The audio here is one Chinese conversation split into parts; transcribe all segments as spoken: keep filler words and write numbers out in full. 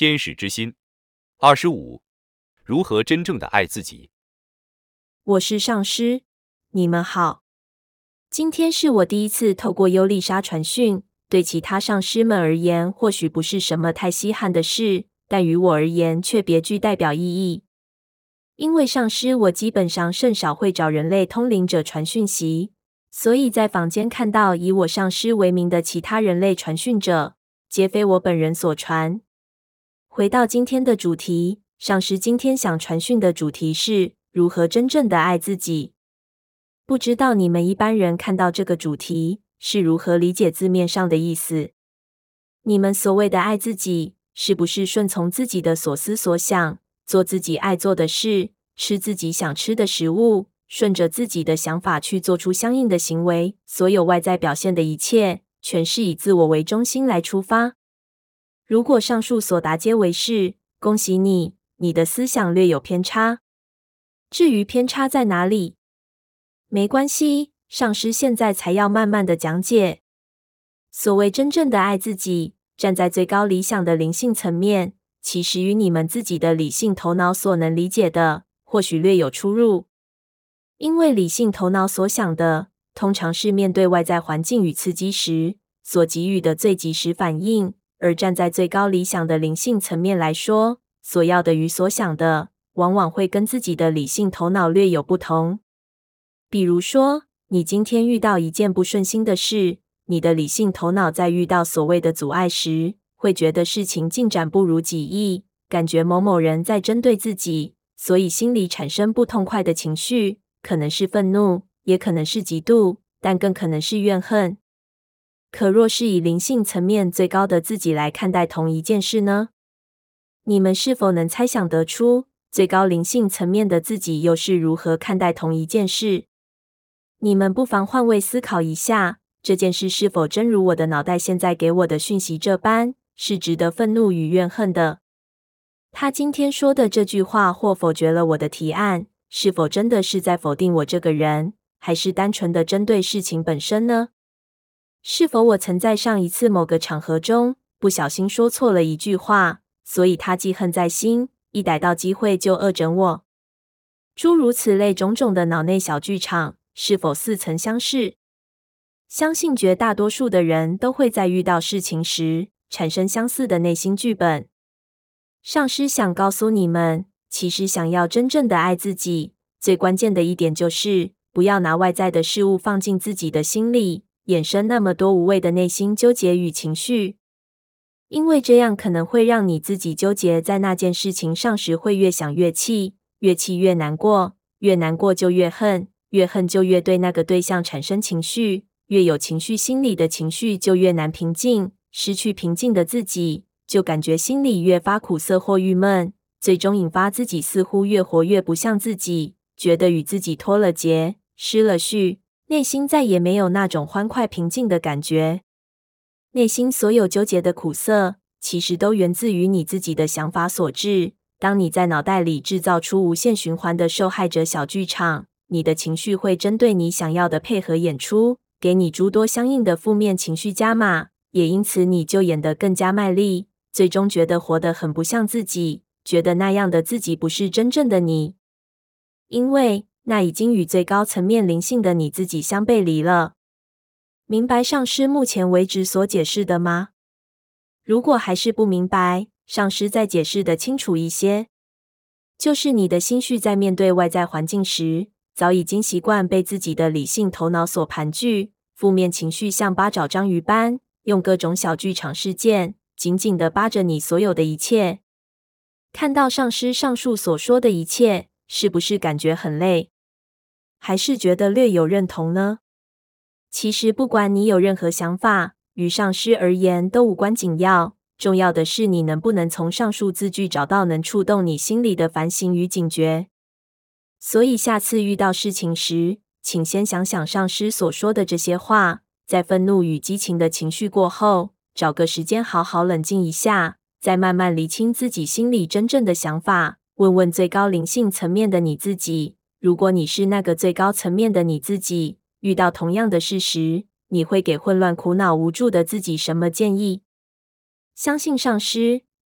天使之心。二十五，如何真正的爱自己？ 我是上师，你们好。今天是我第一次透过优丽莎传讯，对其他上师们而言，或许不是什么太稀罕的事，但于我而言却别具代表意义。因为上师我基本上甚少会找人类通灵者传讯息，所以在坊间看到以我上师为名的其他人类传讯者，皆非我本人所传。回到今天的主题，上师今天想传讯的主题是如何真正的爱自己。不知道你们一般人看到这个主题是如何理解字面上的意思？你们所谓的爱自己，是不是顺从自己的所思所想，做自己爱做的事，吃自己想吃的食物，顺着自己的想法去做出相应的行为，所有外在表现的一切，全是以自我为中心来出发？如果上述所答皆为是，恭喜你，你的思想略有偏差。至于偏差在哪里？没关系，上师现在才要慢慢的讲解。所谓真正的爱自己，站在最高理想的灵性层面，其实与你们自己的理性头脑所能理解的，或许略有出入。因为理性头脑所想的，通常是面对外在环境与刺激时，所给予的最及时反应，而站在最高理想的灵性层面来说，所要的与所想的，往往会跟自己的理性头脑略有不同。比如说，你今天遇到一件不顺心的事，你的理性头脑在遇到所谓的阻碍时，会觉得事情进展不如己意，感觉某某人在针对自己，所以心里产生不痛快的情绪，可能是愤怒，也可能是嫉妒，但更可能是怨恨。可若是以灵性层面最高的自己来看待同一件事呢？你们是否能猜想得出，最高灵性层面的自己又是如何看待同一件事？你们不妨换位思考一下，这件事是否真如我的脑袋现在给我的讯息这般，是值得愤怒与怨恨的？他今天说的这句话或否决了我的提案，是否真的是在否定我这个人，还是单纯的针对事情本身呢？是否我曾在上一次某个场合中，不小心说错了一句话，所以他记恨在心，一逮到机会就恶整我？诸如此类种种的脑内小剧场，是否似曾相识？相信绝大多数的人都会在遇到事情时产生相似的内心剧本。上师想告诉你们，其实想要真正的爱自己，最关键的一点就是不要拿外在的事物放进自己的心里，衍生那么多无谓的内心纠结与情绪。因为这样可能会让你自己纠结在那件事情上时会越想越气，越气越难过，越难过就越恨，越恨就越对那个对象产生情绪，越有情绪，心里的情绪就越难平静，失去平静的自己，就感觉心里越发苦涩或郁闷，最终引发自己似乎越活越不像自己，觉得与自己脱了节，失了序，内心再也没有那种欢快平静的感觉。内心所有纠结的苦涩，其实都源自于你自己的想法所致。当你在脑袋里制造出无限循环的受害者小剧场，你的情绪会针对你想要的配合演出，给你诸多相应的负面情绪加码，也因此你就演得更加卖力，最终觉得活得很不像自己，觉得那样的自己不是真正的你。因为那已经与最高层面灵性的你自己相背离了。明白上师目前为止所解释的吗？如果还是不明白，上师再解释得清楚一些。就是你的心绪在面对外在环境时，早已经习惯被自己的理性头脑所盘踞，负面情绪像八爪章鱼般，用各种小剧场事件，紧紧地扒着你所有的一切。看到上师上述所说的一切，是不是感觉很累？还是觉得略有认同呢？其实不管你有任何想法，于上师而言都无关紧要，重要的是你能不能从上述字句找到能触动你心里的反省与警觉。所以下次遇到事情时，请先想想上师所说的这些话，在愤怒与激情的情绪过后，找个时间好好冷静一下，再慢慢厘清自己心里真正的想法，问问最高灵性层面的你自己，如果你是那个最高层面的你自己，遇到同样的事时，你会给混乱、苦恼、无助的自己什么建议？相信上师，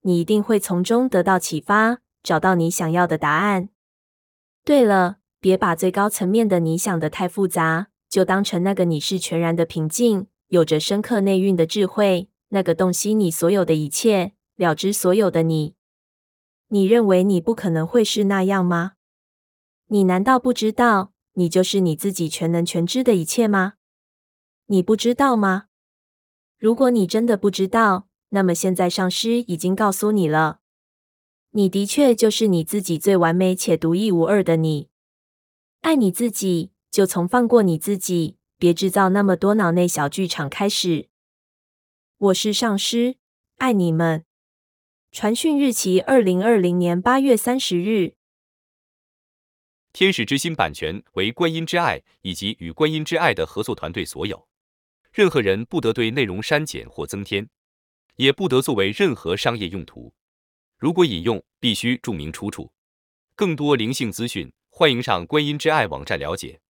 你一定会从中得到启发，找到你想要的答案。对了，别把最高层面的你想得太复杂，就当成那个你是全然的平静，有着深刻内蕴的智慧，那个洞悉你所有的一切，了知所有的你。你认为你不可能会是那样吗？你难道不知道，你就是你自己全能全知的一切吗？你不知道吗？如果你真的不知道，那么现在上师已经告诉你了。你的确就是你自己最完美且独一无二的你。爱你自己，就从放过你自己，别制造那么多脑内小剧场开始。我是上师，爱你们。传讯日期二零二零年八月三十日。 天使之心版权为观音之爱以及与观音之爱的合作团队所有，任何人不得对内容删减或增添，也不得作为任何商业用途。如果引用，必须注明出处。更多灵性资讯，欢迎上观音之爱网站了解。